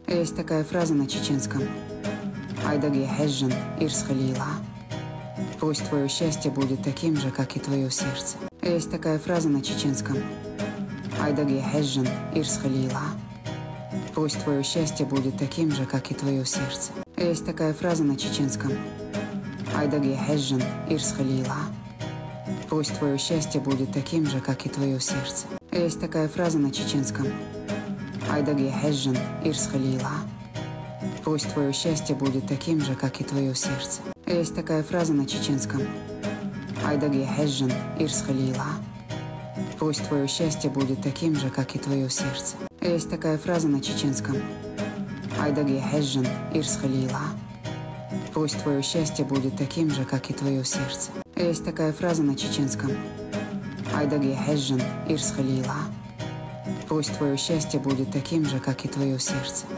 Есть такая фраза на чеченском. Айдаги хеджан ирс халила. Пусть твое счастье будет таким же, как и твое сердце. Есть такая фраза на чеченском. Айдаги хеджан ирс халила. Пусть твое счастье будет таким же, как и твое сердце. Есть такая фраза на чеченском. Айдаги хеджан ирс халила. Пусть твое счастье будет таким же, как и твое сердце. Есть такая фраза на чеченском. Айдаги хеджан ирс халила. Пусть твое счастье будет таким же, как и твое сердце. Есть такая фраза на чеченском. Айдаги хеджан ирс халила. Пусть твое счастье будет таким же, как и твое сердце. Есть такая фраза на чеченском. Айдаги хеджан ирс халила. Пусть твое счастье будет таким же, как и твое сердце. Есть такая фраза на чеченском. Айдаги хеджан ирс халила. Пусть твое счастье будет таким же, как и твое сердце.